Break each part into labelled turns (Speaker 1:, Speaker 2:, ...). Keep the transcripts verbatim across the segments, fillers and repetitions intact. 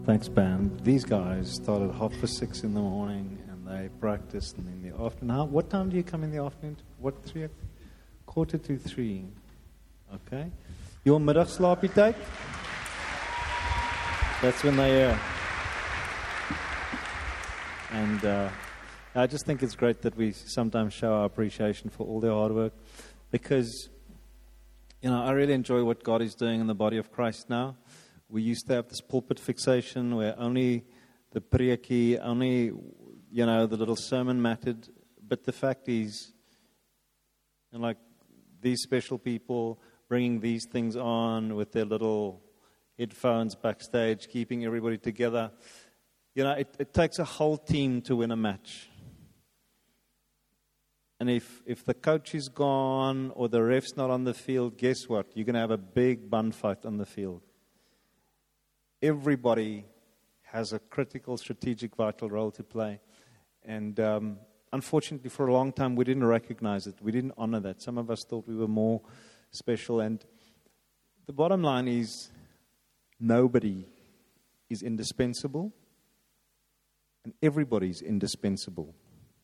Speaker 1: Thanks, band. These guys started half past six in the morning and they practiced in the afternoon. How, what time do you come in the afternoon? What, three? Quarter to three. Okay. Your middagslaapie tyd? That's when they are. And uh, I just think it's great that we sometimes show our appreciation for all their hard work, because, you know, I really enjoy what God is doing in the body of Christ now. We used to have this pulpit fixation where only the preekie, only, you know, the little sermon mattered. But the fact is, you know, like these special people bringing these things on with their little headphones backstage, keeping everybody together. You know, it, it takes a whole team to win a match. And if, if the coach is gone or the ref's not on the field, guess what? You're going to have a big bun fight on the field. Everybody has a critical, strategic, vital role to play. And um, unfortunately, for a long time, we didn't recognize it. We didn't honor that. Some of us thought we were more special. And the bottom line is, nobody is indispensable, and everybody's indispensable.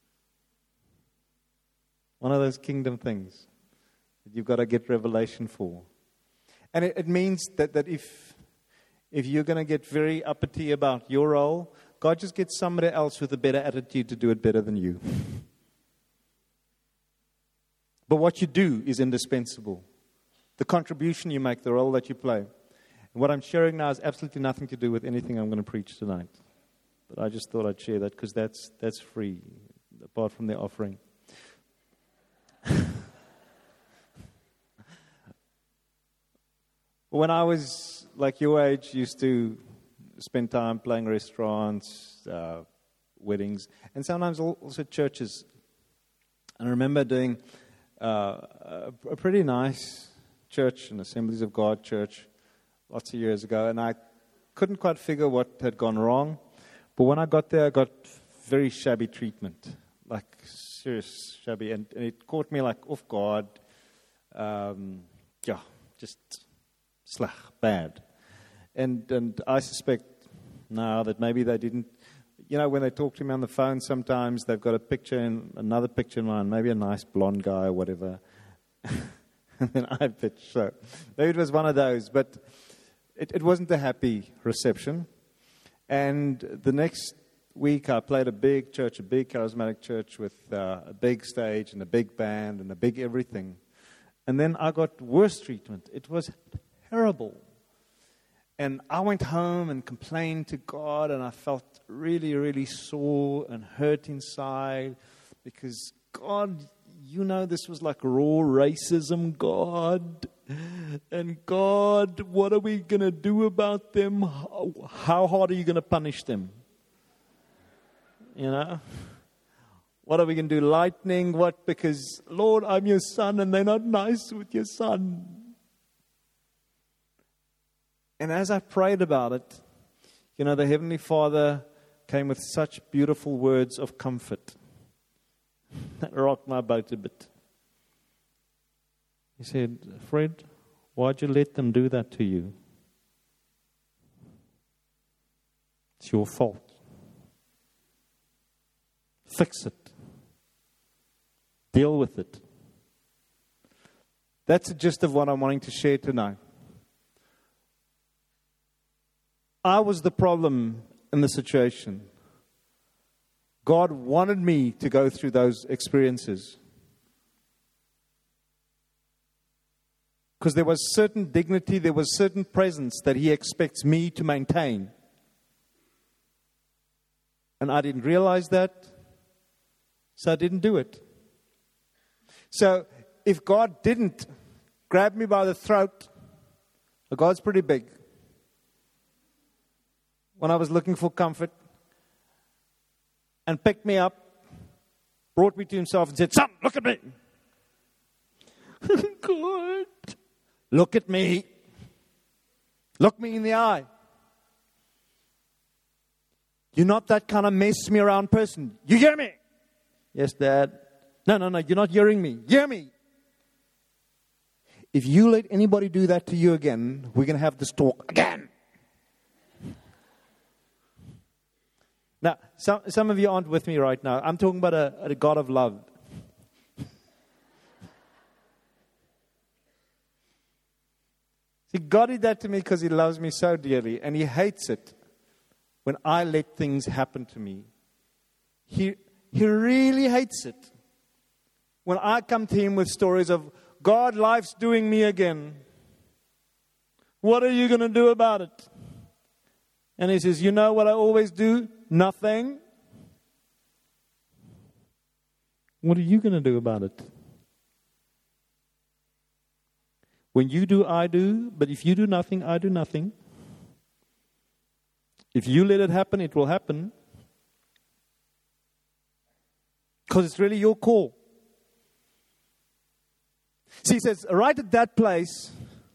Speaker 1: One of those kingdom things that you've got to get revelation for. And it, it means that, that if... If you're going to get very uppity about your role, God just gets somebody else with a better attitude to do it better than you. But what you do is indispensable. The contribution you make, the role that you play. And what I'm sharing now has absolutely nothing to do with anything I'm going to preach tonight. But I just thought I'd share that because that's, that's free, apart from the offering. When I was like your age, used to spend time playing restaurants, uh, weddings, and sometimes also churches. And I remember doing uh, a, a pretty nice church, an Assemblies of God church, lots of years ago, and I couldn't quite figure what had gone wrong. But when I got there, I got very shabby treatment, like serious shabby, and, and it caught me like off guard. Um, yeah, just... Slag, bad. And and I suspect now that maybe they didn't, you know, when they talk to me on the phone sometimes, they've got a picture and another picture in mind, maybe a nice blonde guy or whatever. And then I pitch. So maybe it was one of those, but it, it wasn't a happy reception. And the next week I played a big church, a big charismatic church with uh, a big stage and a big band and a big everything. And then I got worse treatment. It was terrible. And I went home and complained to God, and I felt really, really sore and hurt inside because, God, you know, this was like raw racism, God. And God, what are we going to do about them? How, how hard are you going to punish them? You know? What are we going to do? Lightning? What? Because, Lord, I'm your son, and they're not nice with your son. And as I prayed about it, you know, the Heavenly Father came with such beautiful words of comfort that rocked my boat a bit. He said, Fred, why'd you let them do that to you? It's your fault. Fix it. Deal with it. That's the gist of what I'm wanting to share tonight. I was the problem in the situation. God wanted me to go through those experiences. Because there was certain dignity, there was certain presence that He expects me to maintain. And I didn't realize that, so I didn't do it. So if God didn't grab me by the throat, God's pretty big. When I was looking for comfort, and picked me up, brought me to Himself and said, son, look at me. God, look at me. Look me in the eye. You're not that kind of mess me around person. You hear me? Yes, Dad. No, no, no, you're not hearing me. Hear me. If you let anybody do that to you again, we're going to have this talk again. Now, some, some of you aren't with me right now. I'm talking about a, a God of love. See, God did that to me because He loves me so dearly, and He hates it when I let things happen to me. He, he really hates it when I come to Him with stories of, God, life's doing me again. What are you going to do about it? And He says, you know what I always do? Nothing. What are you going to do about it? When you do, I do. But if you do nothing, I do nothing. If you let it happen, it will happen. Because it's really your call. See, He says, right at that place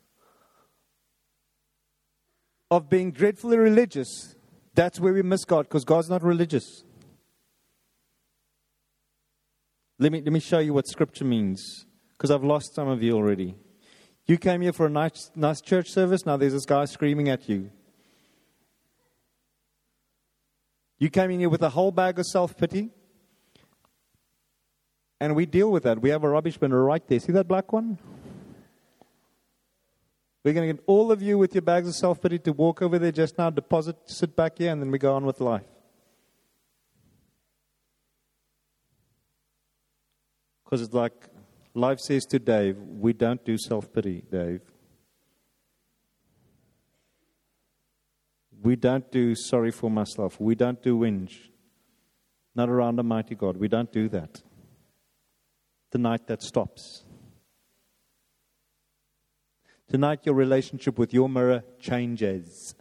Speaker 1: of being dreadfully religious, that's where we miss God, because God's not religious. Let me, let me show you what Scripture means, because I've lost some of you already. You came here for a nice, nice church service. Now there's this guy screaming at you. You came in here with a whole bag of self-pity. And we deal with that. We have a rubbish bin right there. See that black one? We're going to get all of you with your bags of self-pity to walk over there just now, deposit, sit back here, and then we go on with life. Because it's like life says to Dave, we don't do self-pity, Dave. We don't do sorry for myself. We don't do whinge. Not around a mighty God. We don't do that. Tonight that stops. Tonight your relationship with your mirror changes.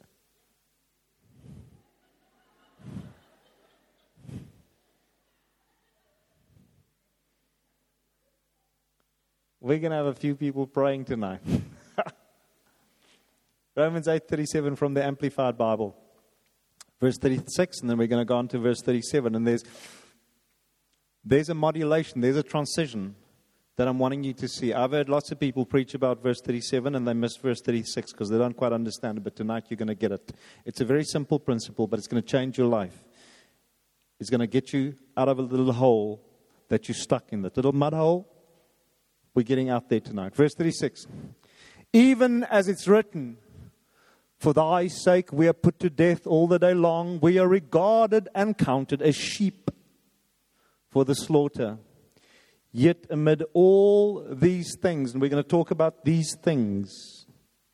Speaker 1: We're going to have a few people praying tonight. Romans eight thirty-seven from the Amplified Bible. Verse thirty-six, and then we're going to go on to verse thirty-seven. And there's, there's a modulation, there's a transition that I'm wanting you to see. I've heard lots of people preach about verse thirty-seven and they miss verse thirty-six because they don't quite understand it. But tonight you're going to get it. It's a very simple principle, but it's going to change your life. It's going to get you out of a little hole that you're stuck in, that little mud hole. We're getting out there tonight. Verse thirty-six. Even as it's written, for thy sake we are put to death all the day long. We are regarded and counted as sheep for the slaughter. Yet amid all these things, and we're going to talk about these things,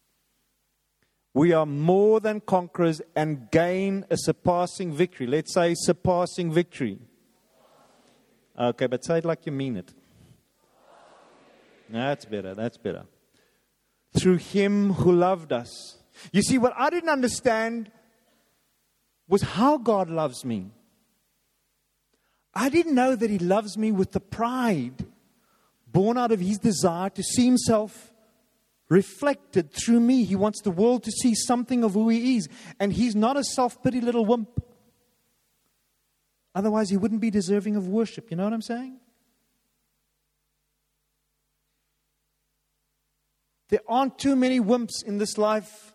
Speaker 1: we are more than conquerors and gain a surpassing victory. Let's say surpassing victory. Okay, but say it like you mean it. That's better, that's better. Through Him who loved us. You see, what I didn't understand was how God loves me. I didn't know that He loves me with the pride born out of His desire to see Himself reflected through me. He wants the world to see something of who He is. And He's not a self-pity little wimp. Otherwise, He wouldn't be deserving of worship. You know what I'm saying? There aren't too many wimps in this life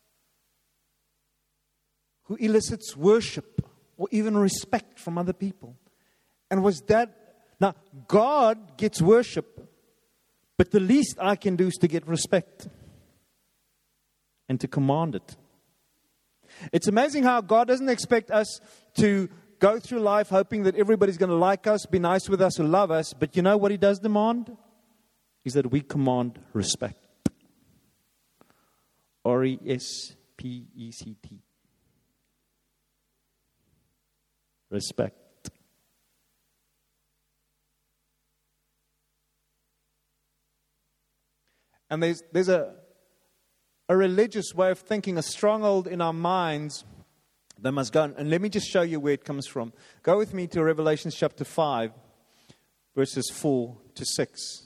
Speaker 1: who elicits worship or even respect from other people. And was that, now God gets worship, but the least I can do is to get respect and to command it. It's amazing how God doesn't expect us to go through life hoping that everybody's going to like us, be nice with us, or love us. But you know what He does demand? Is that we command respect. R E S P E C T. Respect. And there's, there's a, a religious way of thinking, a stronghold in our minds that must go. And let me just show you where it comes from. Go with me to Revelation chapter five, verses four to six.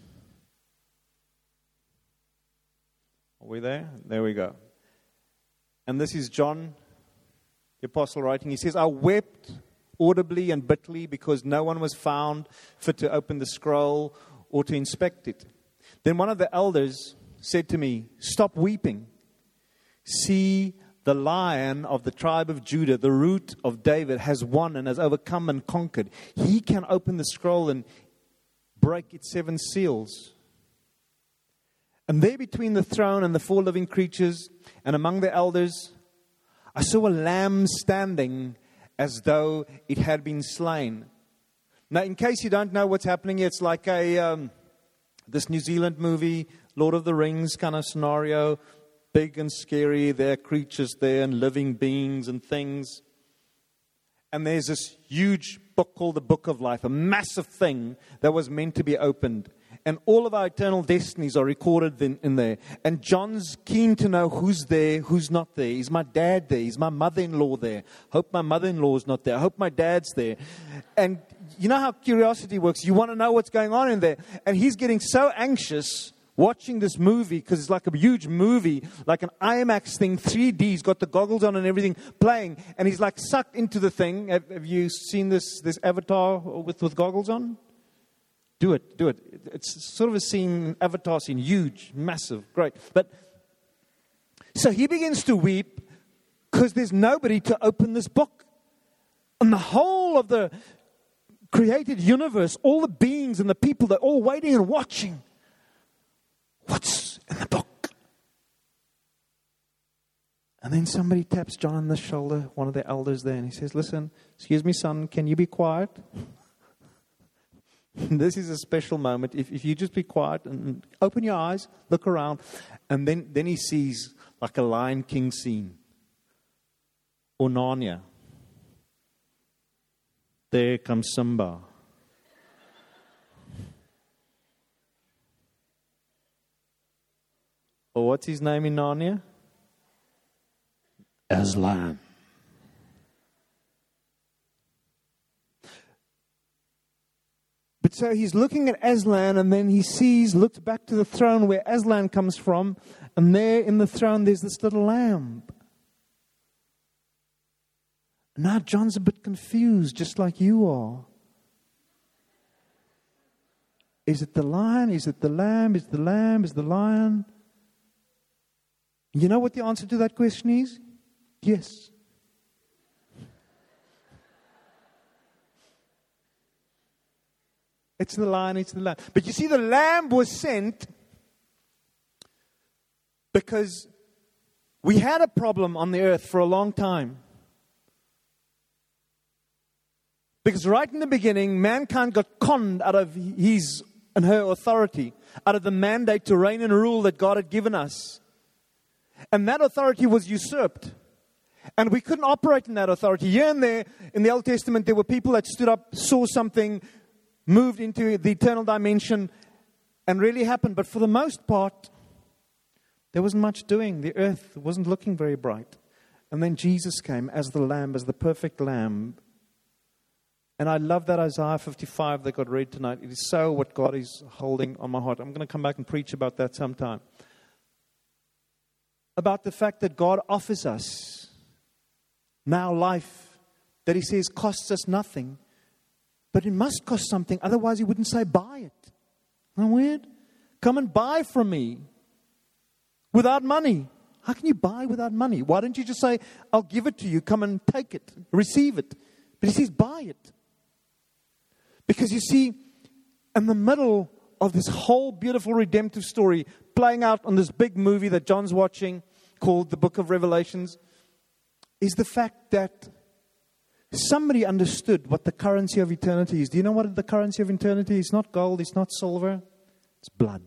Speaker 1: Are we there? There we go. And this is John, the apostle, writing. He says, I wept audibly and bitterly because no one was found fit to open the scroll or to inspect it. Then one of the elders said to me, stop weeping. See, the Lion of the tribe of Judah, the root of David, has won and has overcome and conquered. He can open the scroll and break its seven seals. And there between the throne and the four living creatures and among the elders, I saw a lamb standing as though it had been slain. Now, in case you don't know what's happening here, it's like a um, this New Zealand movie, Lord of the Rings kind of scenario. Big and scary, there are creatures there and living beings and things. And there's this huge book called the Book of Life, a massive thing that was meant to be opened. And all of our eternal destinies are recorded in, in there. And John's keen to know who's there, who's not there. Is my dad there? Is my mother-in-law there? Hope my mother-in-law's not there. I hope my dad's there. And you know how curiosity works. You want to know what's going on in there. And he's getting so anxious watching this movie, because it's like a huge movie, like an IMAX thing, three D. He's got the goggles on and everything playing. And he's like sucked into the thing. Have, have you seen this, this Avatar with, with goggles on? Do it, do it. It's sort of a scene, Avatar scene, huge, massive, great. But so he begins to weep because there's nobody to open this book. And the whole of the created universe, all the beings and the people, they're all waiting and watching. What's in the book? And then somebody taps John on the shoulder, one of the elders there, and he says, listen, excuse me, son, can you be quiet? This is a special moment. If, if you just be quiet and open your eyes, look around, and then, then he sees like a Lion King scene. Or Narnia. There comes Simba. Or what's his name in Narnia? Aslan. But so he's looking at Aslan, and then he sees, looks back to the throne where Aslan comes from, and there in the throne there's this little lamb. Now John's a bit confused, just like you are. Is it the lion? Is it the lamb? Is it the lamb? Is it the lion? You know what the answer to that question is? Yes. It's the lion, it's the lamb. But you see, the lamb was sent because we had a problem on the earth for a long time. Because right in the beginning, mankind got conned out of his and her authority, out of the mandate to reign and rule that God had given us. And that authority was usurped. And we couldn't operate in that authority. Here and there, in the Old Testament, there were people that stood up, saw something, moved into the eternal dimension, and really happened. But for the most part, there wasn't much doing. The earth wasn't looking very bright. And then Jesus came as the Lamb, as the perfect Lamb. And I love that Isaiah fifty-five that got read tonight. It is so what God is holding on my heart. I'm going to come back and preach about that sometime. About the fact that God offers us now life that He says costs us nothing. But it must cost something. Otherwise He wouldn't say buy it. Isn't that weird? Come and buy from me without money. How can you buy without money? Why don't you just say, I'll give it to you. Come and take it. Receive it. But He says buy it. Because you see, in the middle of this whole beautiful redemptive story playing out on this big movie that John's watching called the Book of Revelations, is the fact that somebody understood what the currency of eternity is. Do you know what the currency of eternity is? It's not gold, it's not silver, it's blood.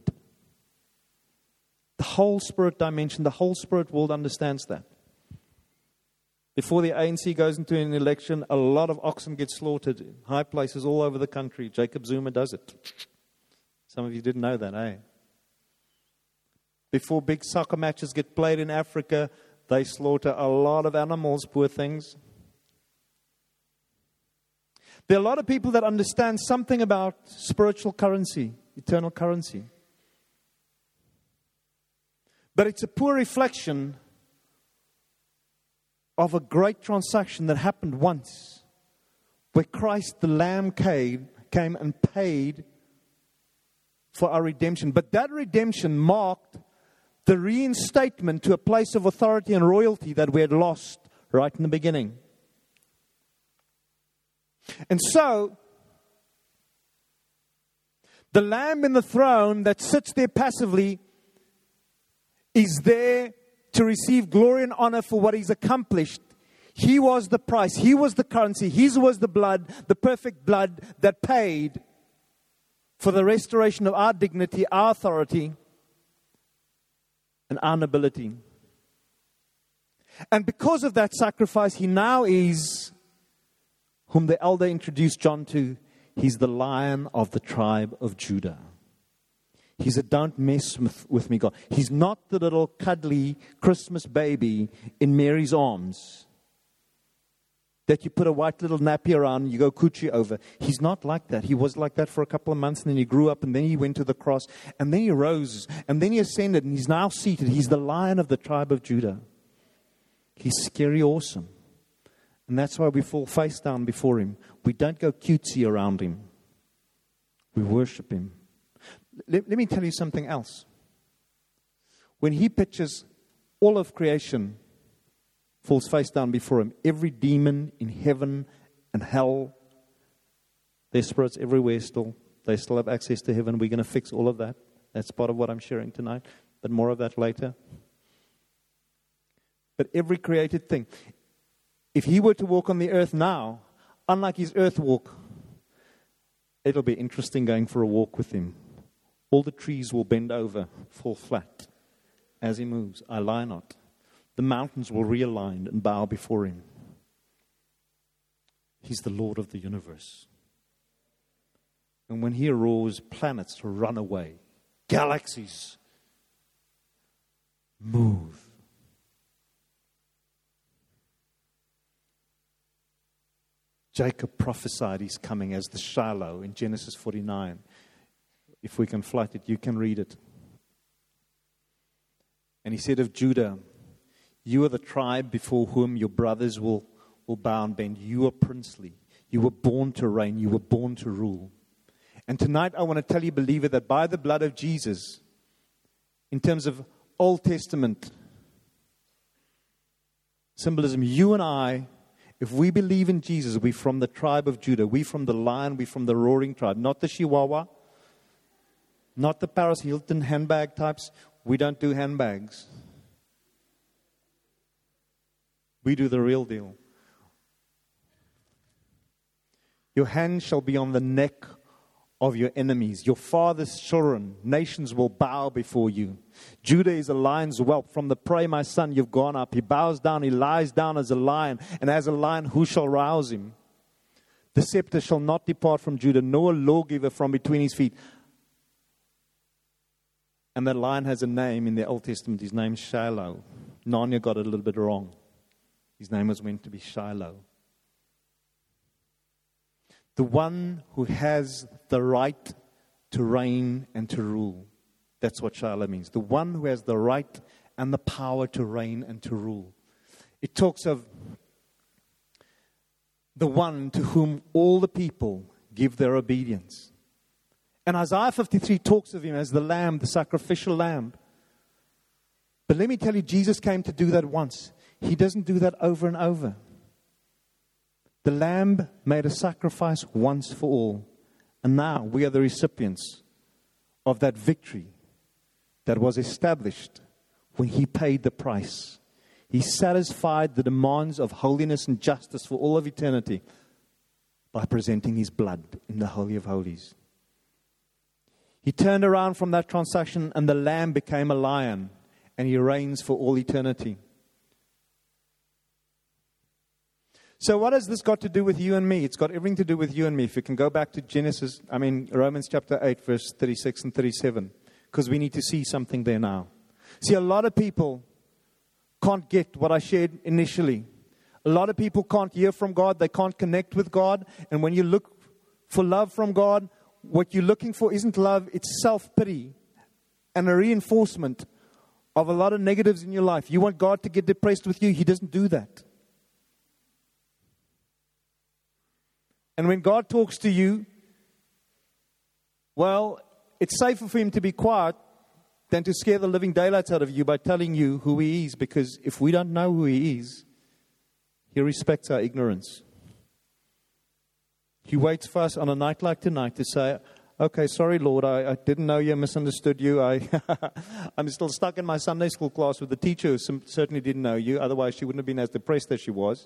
Speaker 1: The whole spirit dimension, the whole spirit world understands that. Before the A N C goes into an election, a lot of oxen get slaughtered in high places all over the country. Jacob Zuma does it. Some of you didn't know that, eh? Before big soccer matches get played in Africa, they slaughter a lot of animals, poor things. There are a lot of people that understand something about spiritual currency, eternal currency. But it's a poor reflection of a great transaction that happened once, where Christ the Lamb came, came and paid for our redemption. But that redemption marked the reinstatement to a place of authority and royalty that we had lost right in the beginning. And so, the Lamb in the throne that sits there passively is there to receive glory and honor for what He's accomplished. He was the price. He was the currency. His was the blood, the perfect blood that paid for the restoration of our dignity, our authority, and our nobility. And because of that sacrifice, He now is, whom the elder introduced John to, He's the Lion of the tribe of Judah. He's a don't mess with, with me God. He's not the little cuddly Christmas baby in Mary's arms that you put a white little nappy around and you go coochie over. He's not like that. He was like that for a couple of months, and then he grew up, and then he went to the cross, and then he rose, and then he ascended, and he's now seated. He's the Lion of the tribe of Judah. He's scary awesome. And that's why we fall face down before Him. We don't go cutesy around Him. We worship Him. Let, let me tell you something else. When He pictures all of creation falls face down before Him, every demon in heaven and hell, there's spirits everywhere still. They still have access to heaven. We're going to fix all of that. That's part of what I'm sharing tonight. But more of that later. But every created thing. If He were to walk on the earth now, unlike His earth walk, it'll be interesting going for a walk with Him. All the trees will bend over, fall flat as He moves. I lie not. The mountains will realign and bow before Him. He's the Lord of the universe. And when He roars, planets run away. Galaxies move. Jacob prophesied He's coming as the Shiloh in Genesis forty-nine. If we can flight it, you can read it. And He said of Judah, you are the tribe before whom your brothers will, will bow and bend. You are princely. You were born to reign. You were born to rule. And tonight I want to tell you, believer, that by the blood of Jesus, in terms of Old Testament symbolism, you and I, if we believe in Jesus, we're from the tribe of Judah. We're from the lion. We're from the roaring tribe. Not the Chihuahua. Not the Paris Hilton handbag types. We don't do handbags. We do the real deal. Your hand shall be on the neck of your enemies. Your father's children, nations will bow before you. Judah is a lion's whelp. From the prey, my son, you've gone up. He bows down, he lies down as a lion. And as a lion, who shall rouse him? The scepter shall not depart from Judah, nor a lawgiver from between his feet. And that lion has a name in the Old Testament. His name's Shiloh. Narnia got it a little bit wrong. His name was meant to be Shiloh. The one who has the right to reign and to rule. That's what Shiloh means. The one who has the right and the power to reign and to rule. It talks of the one to whom all the people give their obedience. And Isaiah fifty-three talks of Him as the lamb, the sacrificial lamb. But let me tell you, Jesus came to do that once. He doesn't do that over and over. The Lamb made a sacrifice once for all. And now we are the recipients of that victory that was established when He paid the price. He satisfied the demands of holiness and justice for all of eternity by presenting His blood in the Holy of Holies. He turned around from that transaction, and the Lamb became a lion, and He reigns for all eternity. So what has this got to do with you and me? It's got everything to do with you and me. If you can go back to Genesis, I mean, Romans chapter eight, verse thirty-six and thirty-seven, because we need to see something there now. See, a lot of people can't get what I shared initially. A lot of people can't hear from God. They can't connect with God. And when you look for love from God, what you're looking for isn't love, it's self-pity and a reinforcement of a lot of negatives in your life. You want God to get depressed with you. He doesn't do that. And when God talks to you, well, it's safer for Him to be quiet than to scare the living daylights out of you by telling you who He is. Because if we don't know who He is, He respects our ignorance. He waits for us on a night like tonight to say, okay, sorry, Lord, I, I didn't know you, misunderstood you. I, I'm still stuck in my Sunday school class with the teacher who sim- certainly didn't know you. Otherwise, she wouldn't have been as depressed as she was.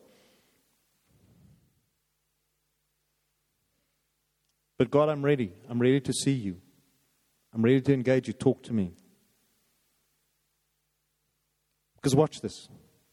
Speaker 1: But God, I'm ready. I'm ready to see you. I'm ready to engage you. Talk to me. Because watch this.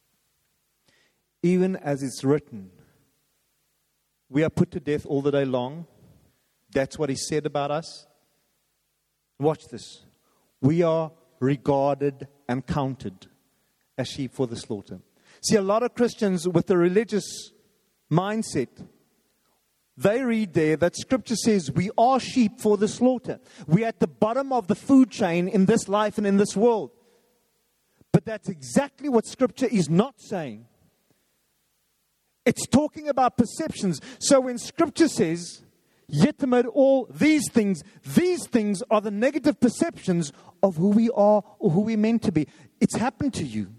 Speaker 1: Even as it's written, we are put to death all the day long. That's what He said about us. Watch this. We are regarded and counted as sheep for the slaughter. See, a lot of Christians with a religious mindset, they read there that Scripture says we are sheep for the slaughter. We're at the bottom of the food chain in this life and in this world. But that's exactly what Scripture is not saying. It's talking about perceptions. So when Scripture says, yet amid all these things, these things are the negative perceptions of who we are or who we're meant to be. It's happened to you.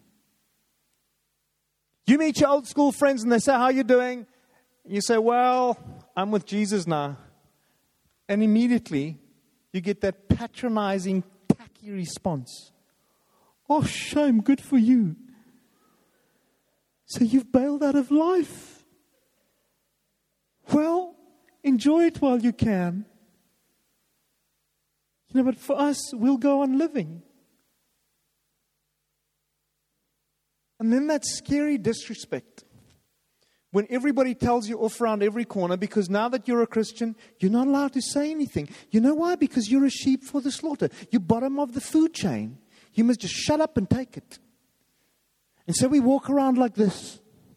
Speaker 1: You meet your old school friends and they say, how are you doing? And you say, well, I'm with Jesus now. And immediately you get that patronizing, tacky response. Oh, shame, good for you. So you've bailed out of life. Well, enjoy it while you can. You know, but for us, we'll go on living. And then that scary disrespect. When everybody tells you off around every corner, because now that you're a Christian, you're not allowed to say anything. You know why? Because you're a sheep for the slaughter. You're bottom of the food chain. You must just shut up and take it. And so we walk around like this,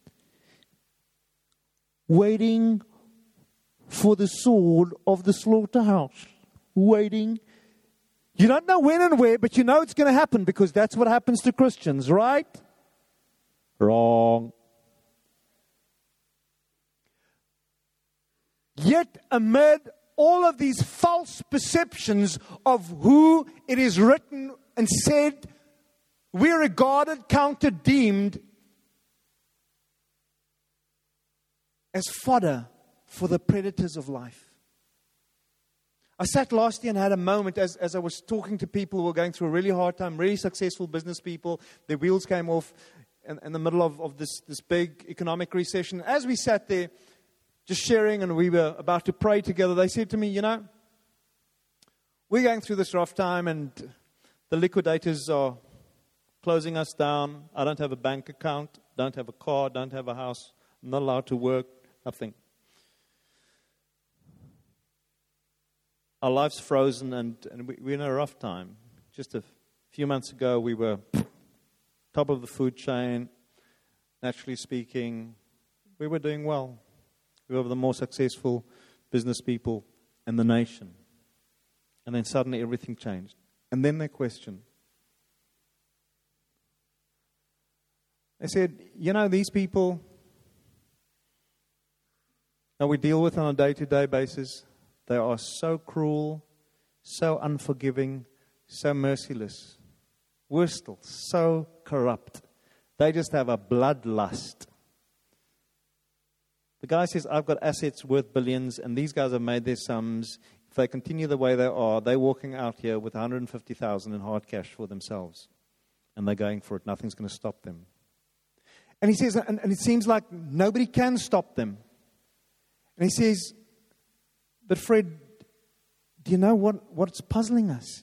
Speaker 1: waiting for the sword of the slaughterhouse. Waiting. You don't know when and where, but you know it's going to happen because that's what happens to Christians, right? Wrong. Yet amid all of these false perceptions of who it is written and said, we're regarded, counted, deemed as fodder for the predators of life. I sat last year and had a moment as, as I was talking to people who were going through a really hard time, really successful business people. Their wheels came off in, in the middle of, of this, this big economic recession. As we sat there just sharing and we were about to pray together, they said to me, you know, we're going through this rough time and the liquidators are closing us down. I don't have a bank account, don't have a car, don't have a house, I'm not allowed to work, nothing. Our life's frozen and, and we, we're in a rough time. Just a few months ago, we were top of the food chain. Naturally speaking, we were doing well. We were the more successful business people in the nation. And then suddenly everything changed. And then they questioned. They said, you know, these people that we deal with on a day-to-day basis, they are so cruel, so unforgiving, so merciless. We're still so corrupt. They just have a bloodlust. The guy says, I've got assets worth billions, and these guys have made their sums. If they continue the way they are, they're walking out here with one hundred fifty thousand dollars in hard cash for themselves. And they're going for it. Nothing's going to stop them. And he says, and, and it seems like nobody can stop them. And he says, but Fred, do you know what, what's puzzling us?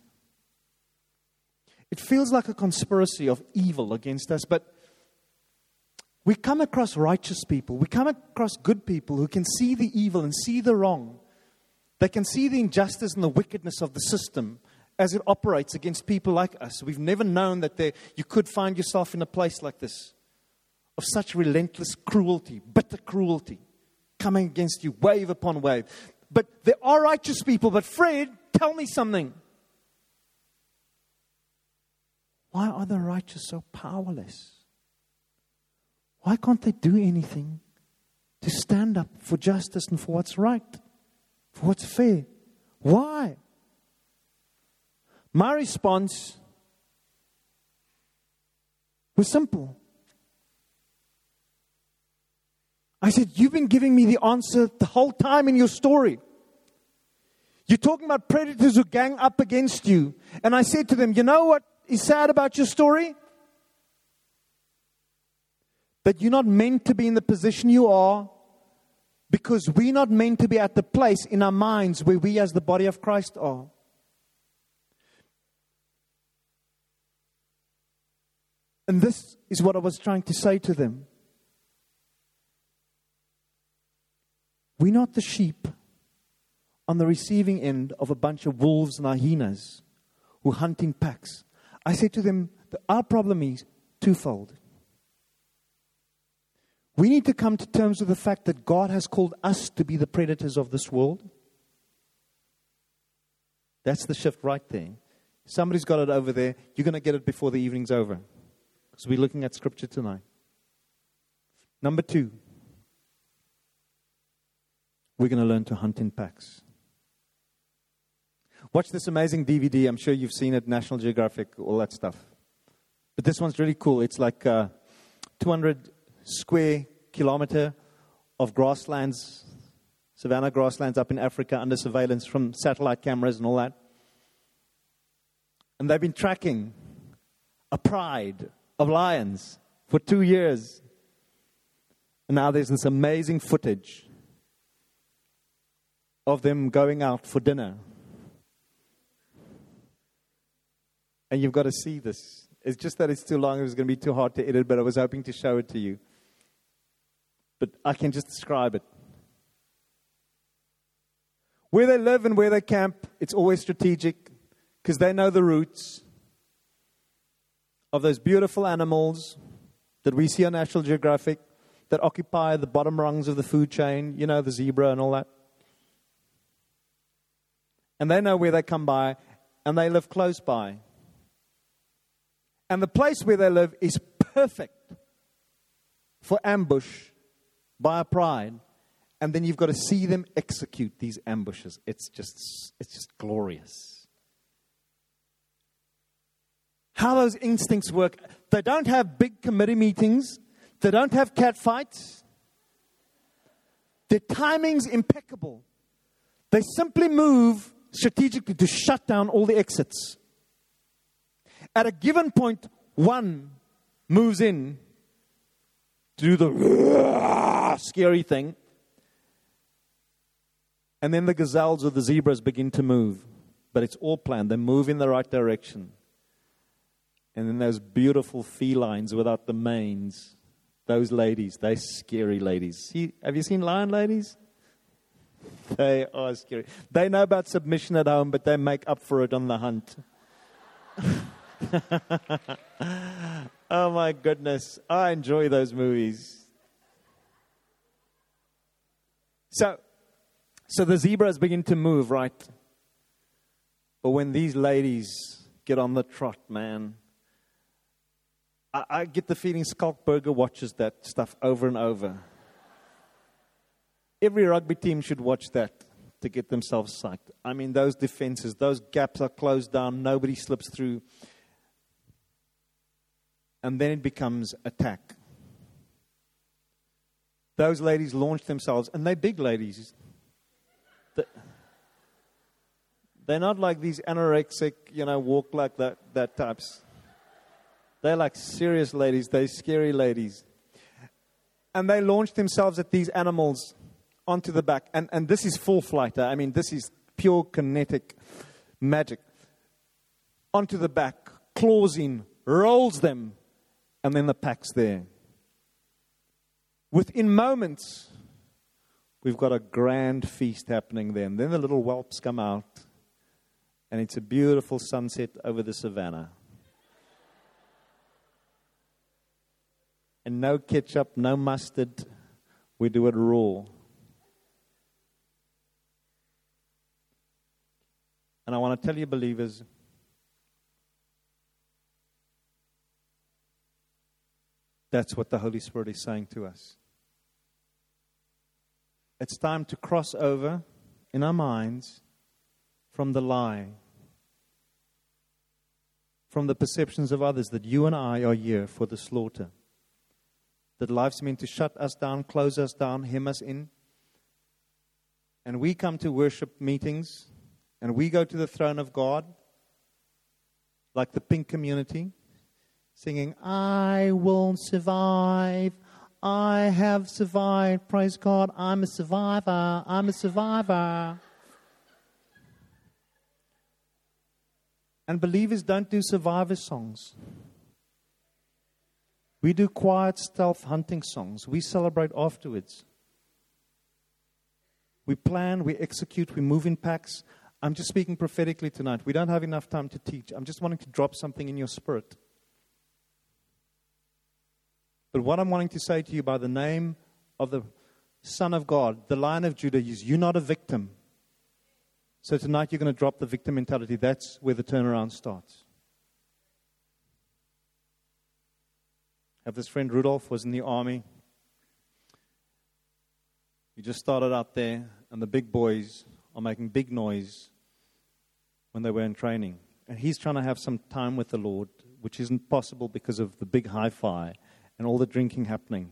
Speaker 1: It feels like a conspiracy of evil against us, but we come across righteous people. We come across good people who can see the evil and see the wrong. They can see the injustice and the wickedness of the system as it operates against people like us. We've never known that there, you could find yourself in a place like this of such relentless cruelty, bitter cruelty, coming against you wave upon wave. But there are righteous people. But Fred, tell me something. Why are the righteous so powerless? Why can't they do anything to stand up for justice and for what's right, for what's fair? Why? My response was simple. I said, you've been giving me the answer the whole time in your story. You're talking about predators who gang up against you. And I said to them, you know what is sad about your story? That you're not meant to be in the position you are, because we're not meant to be at the place in our minds where we as the body of Christ are. And this is what I was trying to say to them. We're not the sheep on the receiving end of a bunch of wolves and hyenas who hunt in packs. I said to them, that our problem is twofold. We need to come to terms with the fact that God has called us to be the predators of this world. That's the shift right there. Somebody's got it over there. You're going to get it before the evening's over. Because we're looking at Scripture tonight. Number two. We're going to learn to hunt in packs. Watch this amazing D V D. I'm sure you've seen it, National Geographic, all that stuff. But this one's really cool. It's like uh, two hundred square kilometer of grasslands, savanna grasslands up in Africa under surveillance from satellite cameras and all that. And they've been tracking a pride of lions for two years. And now there's this amazing footage of them going out for dinner. And you've got to see this. It's just that it's too long. It was going to be too hard to edit, but I was hoping to show it to you. But I can just describe it. Where they live and where they camp, it's always strategic because they know the routes of those beautiful animals that we see on National Geographic that occupy the bottom rungs of the food chain, you know, the zebra and all that. And they know where they come by, and they live close by. And the place where they live is perfect for ambush by a pride. And then you've got to see them execute these ambushes. It's just, it's just glorious. How those instincts work. They don't have big committee meetings. They don't have cat fights. Their timing's impeccable. They simply move strategically to shut down all the exits. At a given point, one moves in to do the scary thing. And then the gazelles or the zebras begin to move. But it's all planned. They move in the right direction. And then those beautiful felines without the manes, those ladies, they're scary ladies. See, have you seen lion ladies? They are scary. They know about submission at home, but they make up for it on the hunt. Oh my goodness. I enjoy those movies. So, so the zebras begin to move, right? But when these ladies get on the trot, man, I, I get the feeling Skalkberger watches that stuff over and over. Every rugby team should watch that to get themselves psyched. I mean, those defenses, those gaps are closed down. Nobody slips through. And then it becomes attack. Those ladies launch themselves, and they're big ladies. They're not like these anorexic, you know, walk like that, that types. They're like serious ladies. They're scary ladies. And they launch themselves at these animals onto the back. And, and this is full flight. I mean, this is pure kinetic magic. Onto the back, claws in, rolls them, and then the pack's there. Within moments, we've got a grand feast happening there. And then the little whelps come out, and it's a beautiful sunset over the savannah. And no ketchup, no mustard. We do it raw. And I want to tell you, believers, that's what the Holy Spirit is saying to us. It's time to cross over in our minds from the lie, from the perceptions of others that you and I are here for the slaughter. That life's meant to shut us down, close us down, hem us in. And we come to worship meetings, and we go to the throne of God, like the Pink Community, singing, I will survive. I have survived. Praise God. I'm a survivor. I'm a survivor. And believers don't do survivor songs. We do quiet, stealth hunting songs. We celebrate afterwards. We plan, we execute, we move in packs. I'm just speaking prophetically tonight. We don't have enough time to teach. I'm just wanting to drop something in your spirit. But what I'm wanting to say to you by the name of the Son of God, the Lion of Judah, is you're not a victim. So tonight you're going to drop the victim mentality. That's where the turnaround starts. I have this friend, Rudolph, was in the army. He just started out there, and the big boys are making big noise when they were in training. And he's trying to have some time with the Lord, which isn't possible because of the big hi-fi and all the drinking happening.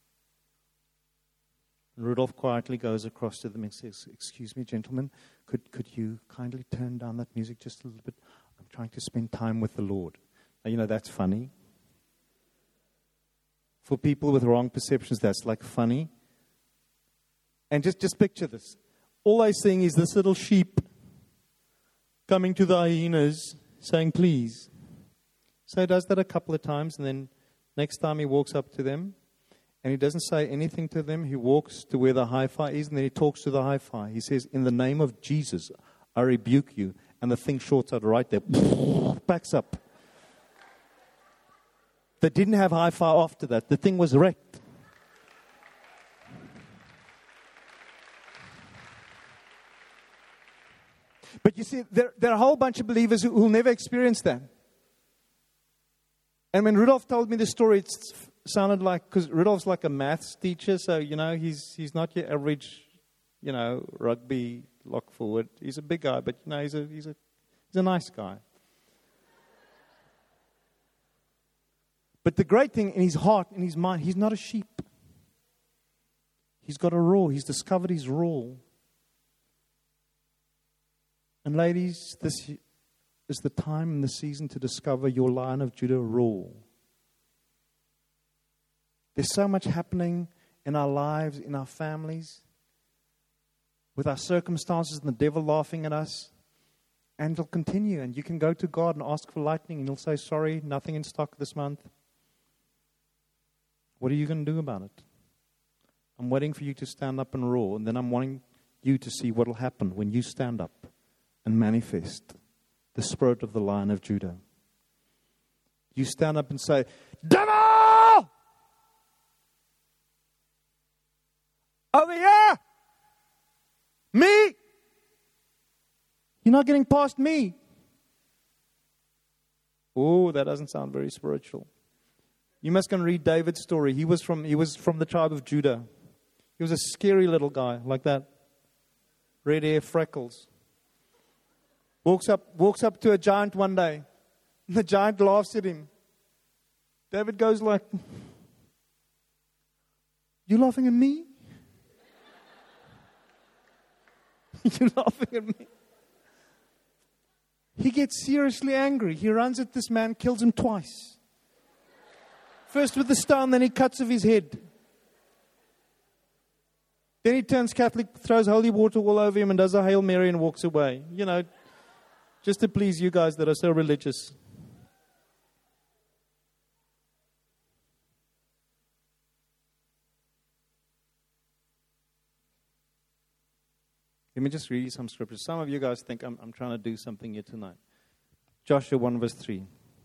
Speaker 1: And Rudolph quietly goes across to them and says, excuse me, gentlemen, could, could you kindly turn down that music just a little bit? I'm trying to spend time with the Lord. Now, you know, that's funny. For people with wrong perceptions, that's like funny. And just, just picture this. All I sing is this little sheep coming to the hyenas saying, please. So he does that a couple of times, and then next time he walks up to them, and he doesn't say anything to them. He walks to where the hi-fi is, and then he talks to the hi-fi. He says, in the name of Jesus, I rebuke you. And the thing shorts out right there. Backs up. They didn't have hi-fi after that. The thing was wrecked. But you see, there, there are a whole bunch of believers who will never experience that. And when Rudolph told me the story, it sounded like, because Rudolph's like a maths teacher, so, you know, he's he's not your average, you know, rugby lock forward. He's a big guy, but, you know, he's a he's a he's a nice guy. But the great thing in his heart, in his mind, he's not a sheep. He's got a roar. He's discovered his roar. And ladies, this is the time and the season to discover your Lion of Judah roar. There's so much happening in our lives, in our families, with our circumstances and the devil laughing at us. And it'll continue. And you can go to God and ask for lightning, and he'll say, sorry, nothing in stock this month. What are you going to do about it? I'm waiting for you to stand up and roar, and then I'm wanting you to see what will happen when you stand up and manifest the spirit of the Lion of Judah. You stand up and say, devil! Over here! Me! You're not getting past me. Oh, that doesn't sound very spiritual. You must go and read David's story. He was from he was from the tribe of Judah. He was a scary little guy like that. Red hair, freckles. Walks up, walks up to a giant one day. And the giant laughs at him. David goes like, you laughing at me? You're laughing at me? He gets seriously angry. He runs at this man, kills him twice. First with the stone, then he cuts off his head. Then he turns Catholic, throws holy water all over him and does a Hail Mary and walks away. You know, just to please you guys that are so religious. Let me just read you some scriptures. Some of you guys think I'm, I'm trying to do something here tonight. Joshua one verse three.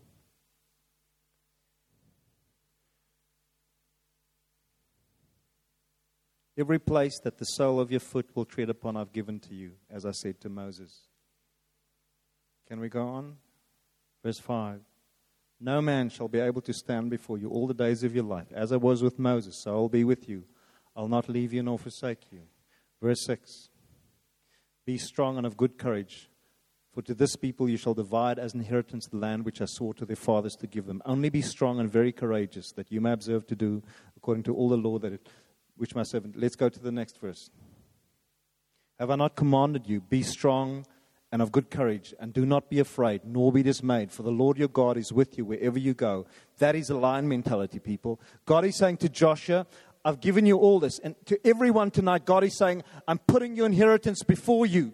Speaker 1: Every place that the sole of your foot will tread upon, I've given to you, as I said to Moses. Can we go on? Verse five. No man shall be able to stand before you all the days of your life. As I was with Moses, so I'll be with you. I'll not leave you nor forsake you. Verse six. Be strong and of good courage, For to this people you shall divide as inheritance the land which I swore to their fathers to give them. Only be strong and very courageous, that you may observe to do according to all the law that it, which my servant. Let's go to the next verse. Have I not commanded you, be strong and of good courage, and do not be afraid, nor be dismayed, for the Lord your God is with you wherever you go. That is a lion mentality, people. God is saying to Joshua, I've given you all this. And to everyone tonight, God is saying, I'm putting your inheritance before you.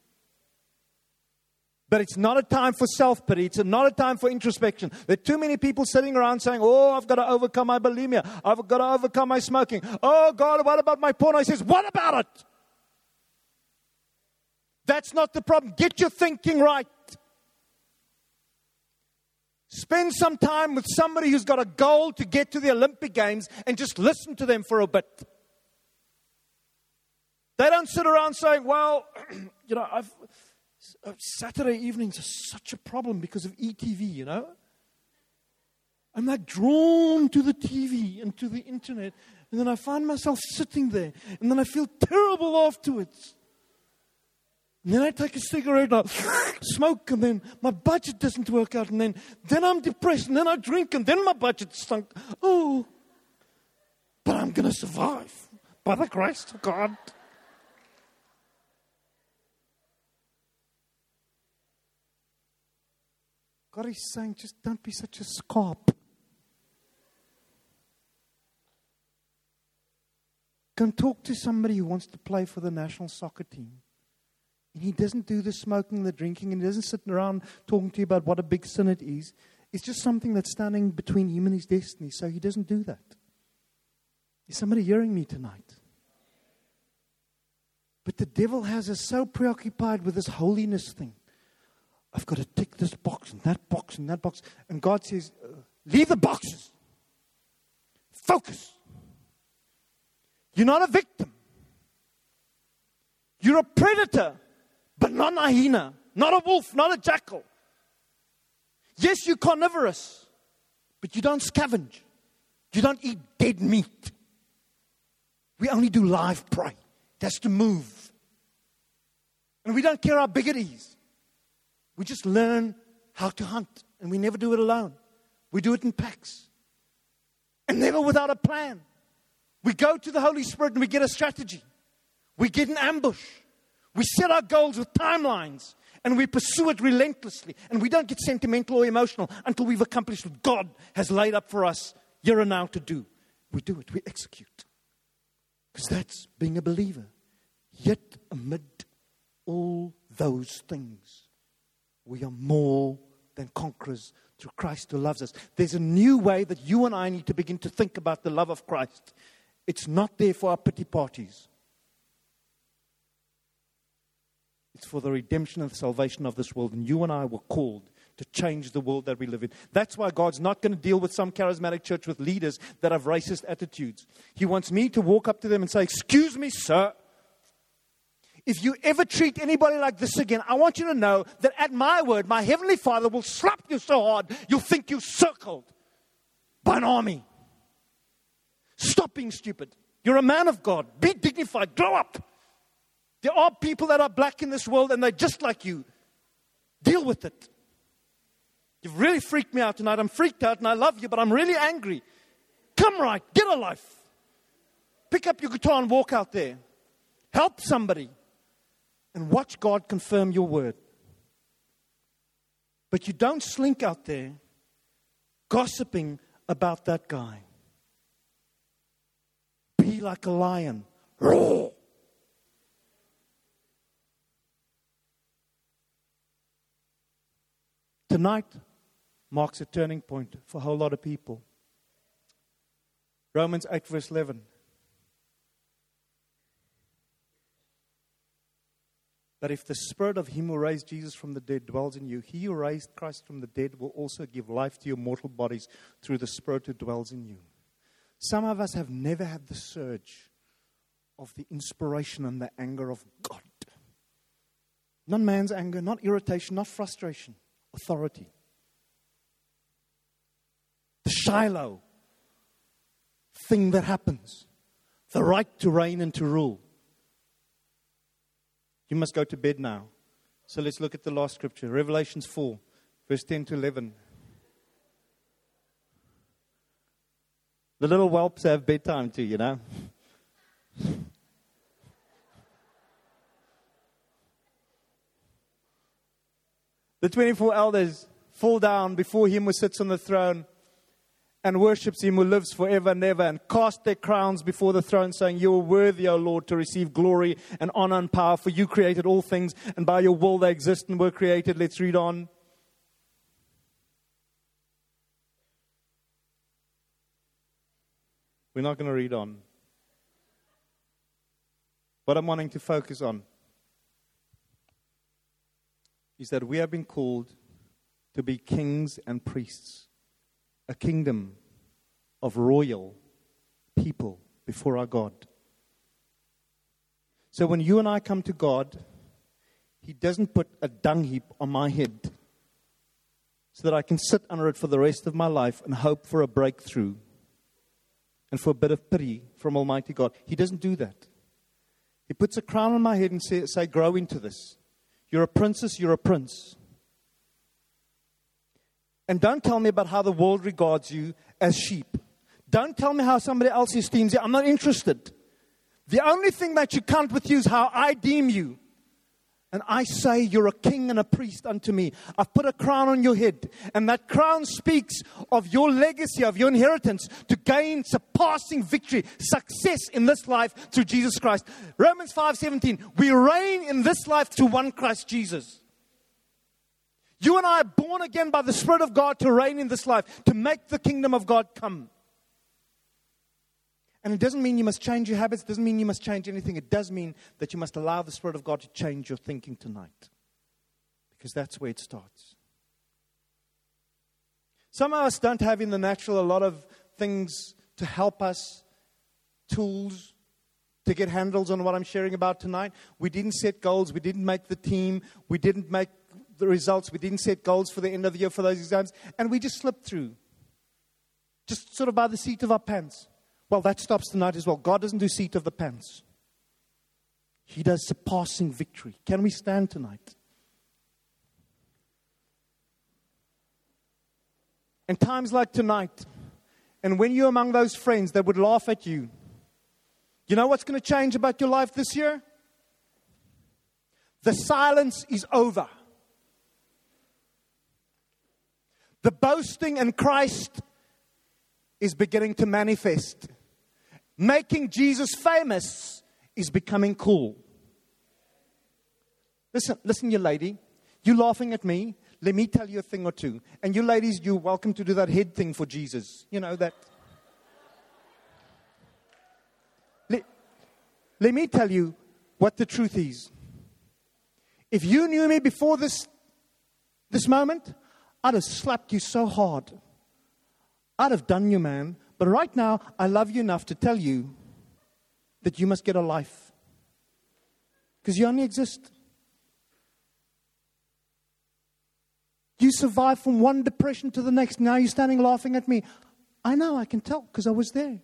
Speaker 1: But it's not a time for self-pity. It's not a time for introspection. There are too many people sitting around saying, oh, I've got to overcome my bulimia. I've got to overcome my smoking. Oh, God, what about my porn? He says, what about it? That's not the problem. Get your thinking right. Spend some time with somebody who's got a goal to get to the Olympic Games and just listen to them for a bit. They don't sit around saying, well, you know, I've... Saturday evenings are such a problem because of E T V, you know. I'm like drawn to the T V and to the internet. And then I find myself sitting there. And then I feel terrible afterwards. And then I take a cigarette and I smoke. And then my budget doesn't work out. And then, then I'm depressed. And then I drink. And then my budget's sunk. Oh. But I'm going to survive. By the grace of God. God is saying, just don't be such a scarp. Go and talk to somebody who wants to play for the national soccer team. And he doesn't do the smoking, the drinking, and he doesn't sit around talking to you about what a big sin it is. It's just something that's standing between him and his destiny, so he doesn't do that. Is somebody hearing me tonight? But the devil has us so preoccupied with this holiness thing. I've got to tick this box and that box and that box. And God says, uh, leave the boxes. Focus. You're not a victim. You're a predator, but not a hyena, not a wolf, not a jackal. Yes, you're carnivorous, but you don't scavenge. You don't eat dead meat. We only do live prey. It has to move. And we don't care how big it is. We just learn how to hunt, and we never do it alone. We do it in packs, and never without a plan. We go to the Holy Spirit and we get a strategy. We get an ambush. We set our goals with timelines, and we pursue it relentlessly. And we don't get sentimental or emotional until we've accomplished what God has laid up for us here and now to do. We do it. We execute. Because that's being a believer. Yet amid all those things, we are more than conquerors through Christ who loves us. There's a new way that you and I need to begin to think about the love of Christ. It's not there for our pity parties. It's for the redemption and the salvation of this world. And you and I were called to change the world that we live in. That's why God's not going to deal with some charismatic church with leaders that have racist attitudes. He wants me to walk up to them and say, excuse me, sir. If you ever treat anybody like this again, I want you to know that at my word, my Heavenly Father will slap you so hard, you'll think you're circled by an army. Stop being stupid. You're a man of God. Be dignified. Grow up. There are people that are black in this world and they're just like you. Deal with it. You've really freaked me out tonight. I'm freaked out and I love you, but I'm really angry. Come right. Get a life. Pick up your guitar and walk out there. Help somebody. And watch God confirm your word. But you don't slink out there gossiping about that guy. Be like a lion. Roar. Tonight marks a turning point for a whole lot of people. Romans eight verse eleven. That if the spirit of him who raised Jesus from the dead dwells in you, he who raised Christ from the dead will also give life to your mortal bodies through the spirit who dwells in you. Some of us have never had the surge of the inspiration and the anger of God. Not man's anger, not irritation, not frustration. Authority. The Shiloh thing that happens. The right to reign and to rule. You must go to bed now. So let's look at the last scripture. Revelations four, verse ten to eleven. The little whelps have bedtime too, you know. The twenty-four elders fall down before him who sits on the throne and worships him who lives forever and ever, and cast their crowns before the throne, saying, "You are worthy, O Lord, to receive glory and honor and power, for you created all things, and by your will they exist and were created." Let's read on. We're not going to read on. What I'm wanting to focus on is that we have been called to be kings and priests, a kingdom of royal people before our God. So when you and I come to God, He doesn't put a dung heap on my head so that I can sit under it for the rest of my life and hope for a breakthrough and for a bit of pity from Almighty God. He doesn't do that. He puts a crown on my head and say, say, grow into this. You're a princess, you're a prince. And don't tell me about how the world regards you as sheep. Don't tell me how somebody else esteems you. I'm not interested. The only thing that you count with you is how I deem you. And I say, you're a king and a priest unto me. I've put a crown on your head. And that crown speaks of your legacy, of your inheritance, to gain surpassing victory, success in this life through Jesus Christ. Romans five seventeen, we reign in this life through one Christ Jesus. You and I are born again by the Spirit of God to reign in this life, to make the kingdom of God come. And it doesn't mean you must change your habits. It doesn't mean you must change anything. It does mean that you must allow the Spirit of God to change your thinking tonight. Because that's where it starts. Some of us don't have in the natural a lot of things to help us, tools to get handles on what I'm sharing about tonight. We didn't set goals. We didn't make the team. We didn't make the results. We didn't set goals for the end of the year for those exams. And we just slipped through. Just sort of by the seat of our pants. Well, that stops tonight as well. God doesn't do seat of the pants. He does surpassing victory. Can we stand tonight? And times like tonight, and when you're among those friends that would laugh at you, you know what's going to change about your life this year? The silence is over. The boasting in Christ is beginning to manifest. Making Jesus famous is becoming cool. Listen, listen, you lady. You laughing at me. Let me tell you a thing or two. And you ladies, you're welcome to do that head thing for Jesus. You know that. Let, let me tell you what the truth is. If you knew me before this, this moment, I'd have slapped you so hard. I'd have done you, man. But right now, I love you enough to tell you that you must get a life. Because you only exist. You survived from one depression to the next. Now you're standing laughing at me. I know, I can tell, because I was there.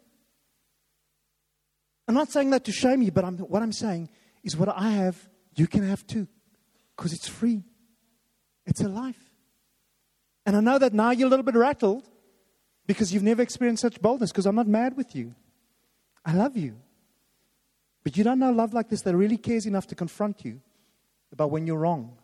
Speaker 1: I'm not saying that to shame you, but I'm, what I'm saying is what I have, you can have too. Because it's free. It's a life. And I know that now you're a little bit rattled. Because you've never experienced such boldness. Because I'm not mad with you. I love you. But you don't know love like this that really cares enough to confront you about when you're wrong.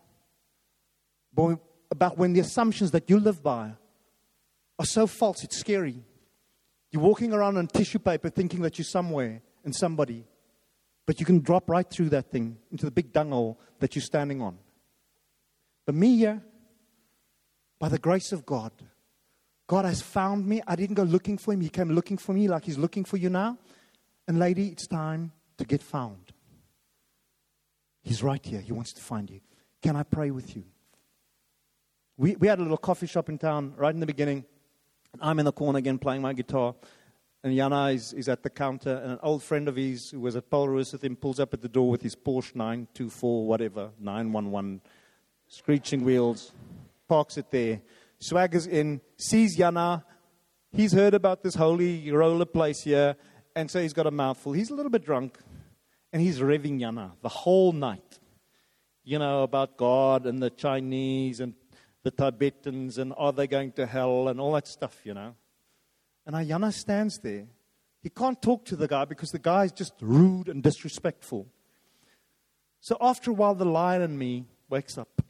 Speaker 1: About when the assumptions that you live by are so false, it's scary. You're walking around on tissue paper thinking that you're somewhere and somebody. But you can drop right through that thing into the big dunghole that you're standing on. But me here, by the grace of God, God has found me. I didn't go looking for Him. He came looking for me like He's looking for you now. And lady, it's time to get found. He's right here. He wants to find you. Can I pray with you? We we had a little coffee shop in town right in the beginning. And I'm in the corner again playing my guitar. And Jana is, is at the counter. And an old friend of his who was at Polaris with him pulls up at the door with his Porsche nine two four, whatever, nine one one, screeching wheels, parks it there. Swaggers in, sees Jana. He's heard about this holy roller place here. And so he's got a mouthful. He's a little bit drunk. And he's revving Jana the whole night. you know, about God and the Chinese and the Tibetans and are they going to hell and all that stuff, you know. And Ayana stands there. He can't talk to the guy because the guy is just rude and disrespectful. So after a while, the lion in me wakes up.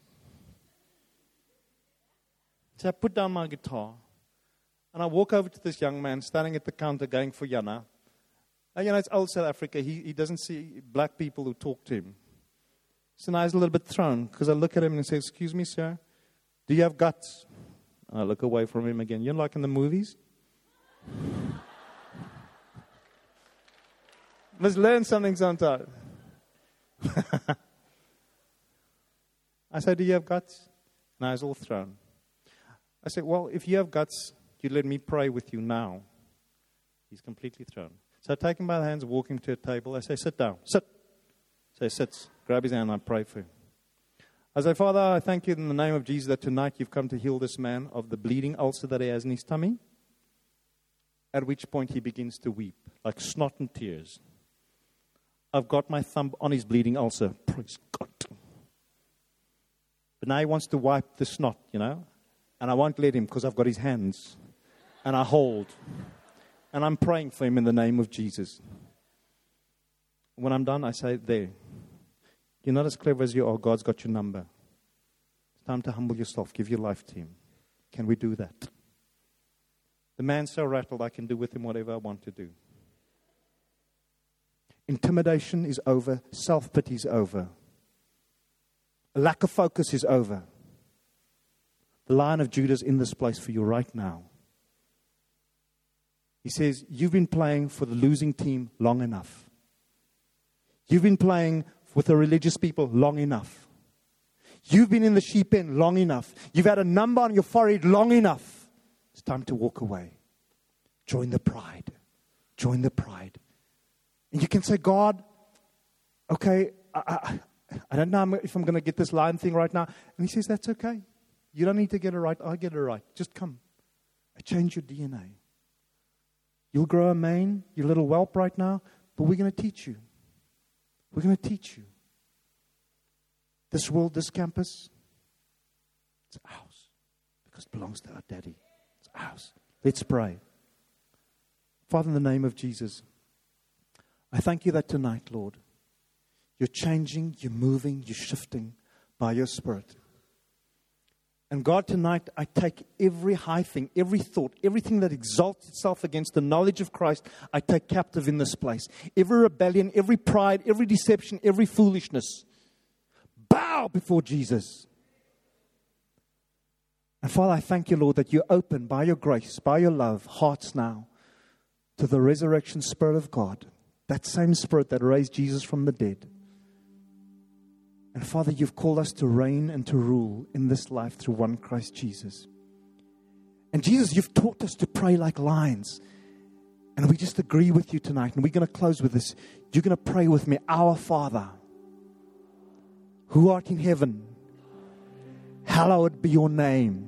Speaker 1: So I put down my guitar and I walk over to this young man standing at the counter going for Yana. And, you know, it's old South Africa. He, he doesn't see black people who talk to him. So now he's a little bit thrown because I look at him and say, excuse me, sir, do you have guts? And I look away from him again. You're like in the movies? Must learn something sometime. I said, do you have guts? And I was all thrown. I said, well, if you have guts, you let me pray with you now. He's completely thrown. So I take him by the hands, walk him to a table. I say, sit down, sit. So he sits, grab his hand, and I pray for him. I say, Father, I thank you in the name of Jesus that tonight you've come to heal this man of the bleeding ulcer that he has in his tummy. At which point he begins to weep, like snot and tears. I've got my thumb on his bleeding ulcer. Praise God. But now he wants to wipe the snot, you know. And I won't let him because I've got his hands. And I hold. And I'm praying for him in the name of Jesus. When I'm done, I say, there. You're not as clever as you are. God's got your number. It's time to humble yourself. Give your life to him. Can we do that? The man's so rattled, I can do with him whatever I want to do. Intimidation is over. Self-pity is over. A lack of focus is over. The Lion of Judah is in this place for you right now. He says, you've been playing for the losing team long enough. You've been playing with the religious people long enough. You've been in the sheep pen long enough. You've had a number on your forehead long enough. It's time to walk away. Join the pride. Join the pride. And you can say, God, okay, I, I, I don't know if I'm going to get this lion thing right now. And he says, that's okay. You don't need to get it right. I'll get it right. Just come. I change your D N A. You'll grow a mane, your little whelp right now, but we're going to teach you. We're going to teach you. This world, this campus, it's ours because it belongs to our daddy. It's ours. Let's pray. Father, in the name of Jesus, I thank you that tonight, Lord, you're changing, you're moving, you're shifting by your Spirit. And God, tonight, I take every high thing, every thought, everything that exalts itself against the knowledge of Christ, I take captive in this place. Every rebellion, every pride, every deception, every foolishness. Bow before Jesus. And Father, I thank you, Lord, that you open by your grace, by your love, hearts now to the resurrection Spirit of God. That same Spirit that raised Jesus from the dead. And Father, you've called us to reign and to rule in this life through one Christ Jesus. And Jesus, you've taught us to pray like lions. And we just agree with you tonight. And we're going to close with this. You're going to pray with me. Our Father, who art in heaven, hallowed be your name.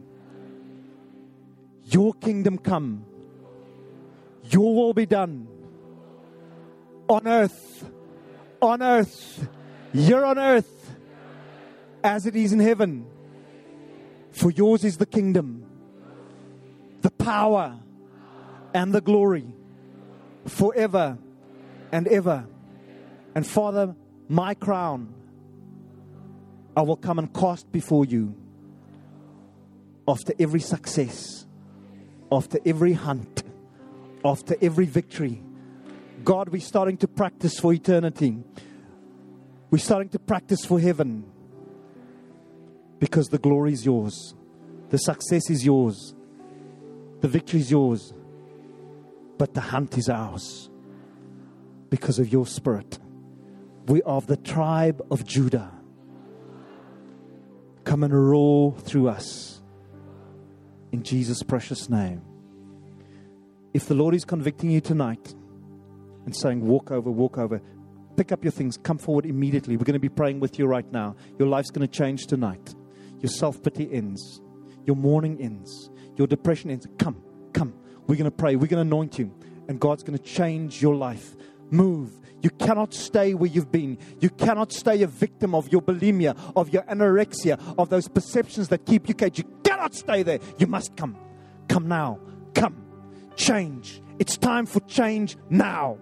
Speaker 1: Your kingdom come. Your will be done. On earth. On earth. Here on earth. As it is in heaven. For yours is the kingdom, the power, and the glory, forever and ever. And Father, my crown, I will come and cast before you after every success, after every hunt, after every victory. God, we're starting to practice for eternity. We're starting to practice for heaven. Because the glory is yours. The success is yours. The victory is yours. But the hunt is ours. Because of your Spirit. We are of the tribe of Judah. Come and roar through us. In Jesus' precious name. If the Lord is convicting you tonight and saying, walk over, walk over, pick up your things, come forward immediately. We're going to be praying with you right now. Your life's going to change tonight. Your self-pity ends. Your mourning ends. Your depression ends. Come, come. We're going to pray. We're going to anoint you. And God's going to change your life Move. You cannot stay where you've been. You cannot stay a victim of your bulimia, of your anorexia, of those perceptions that keep you caged. You cannot stay there. You must come. Come now. Come. Change. It's time for change now.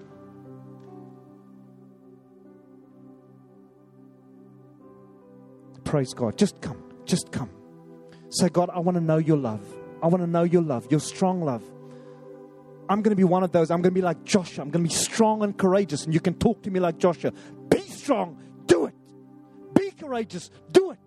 Speaker 1: Praise God. Just come. Just come. Say, God, I want to know your love. I want to know your love, your strong love. I'm going to be one of those. I'm going to be like Joshua. I'm going to be strong and courageous. And you can talk to me like Joshua. Be strong. Do it. Be courageous. Do it.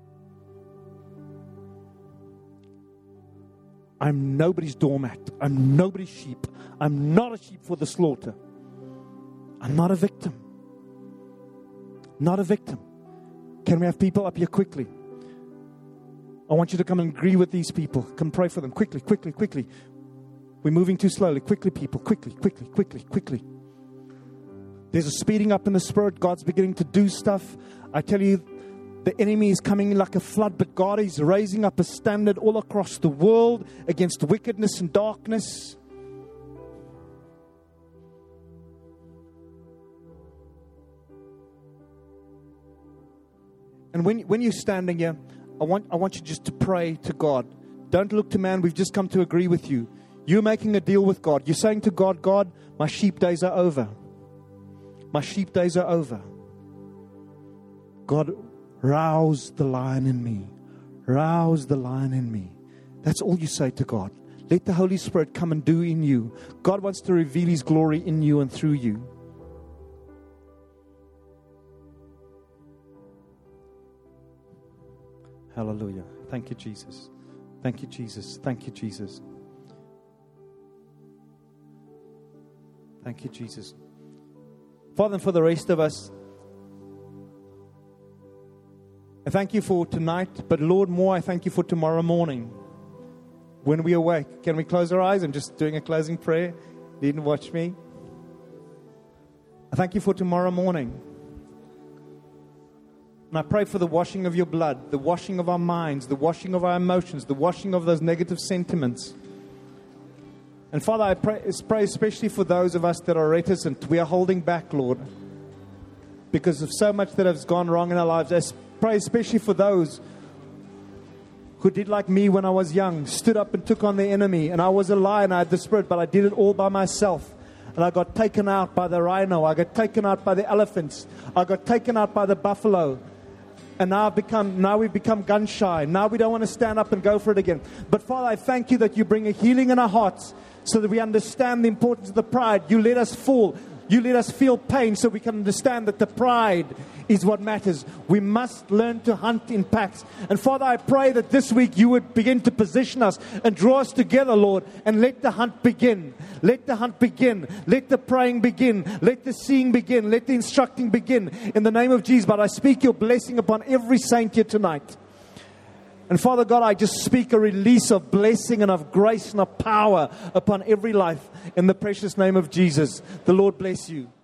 Speaker 1: I'm nobody's doormat. I'm nobody's sheep. I'm not a sheep for the slaughter. I'm not a victim. Not a victim. Can we have people up here quickly? I want you to come and agree with these people. Come pray for them. Quickly, quickly, quickly. We're moving too slowly. Quickly, people. Quickly, quickly, quickly, quickly. There's a speeding up in the Spirit. God's beginning to do stuff. I tell you, the enemy is coming like a flood, but God is raising up a standard all across the world against wickedness and darkness. And when, when you're standing here, I want, I want you just to pray to God. Don't look to man. We've just come to agree with you. You're making a deal with God. You're saying to God, God, my sheep days are over. My sheep days are over. God, rouse the lion in me. Rouse the lion in me. That's all you say to God. Let the Holy Spirit come and do in you. God wants to reveal His glory in you and through you. Hallelujah. Thank you, Jesus. Thank you, Jesus. Thank you, Jesus. Thank you, Jesus. Father, and for the rest of us, I thank you for tonight, but Lord, more I thank you for tomorrow morning. When we awake, can we close our eyes? I'm just doing a closing prayer. You didn't watch me. I thank you for tomorrow morning. And I pray for the washing of your blood, the washing of our minds, the washing of our emotions, the washing of those negative sentiments. And Father, I pray, pray especially for those of us that are reticent. We are holding back, Lord, because of so much that has gone wrong in our lives. I pray especially for those who did like me when I was young, stood up and took on the enemy. And I was a lion, I had the Spirit, but I did it all by myself. And I got taken out by the rhino. I got taken out by the elephants. I got taken out by the buffalo. And now I've become, now we've become gun shy. Now we don't want to stand up and go for it again. But Father, I thank you that you bring a healing in our hearts so that we understand the importance of the pride. You let us fall. You let us feel pain so we can understand that the pride is what matters. We must learn to hunt in packs. And Father, I pray that this week you would begin to position us and draw us together, Lord, and let the hunt begin. Let the hunt begin. Let the praying begin. Let the seeing begin. Let the instructing begin. In the name of Jesus, but I speak your blessing upon every saint here tonight. And Father God, I just speak a release of blessing and of grace and of power upon every life in the precious name of Jesus. The Lord bless you.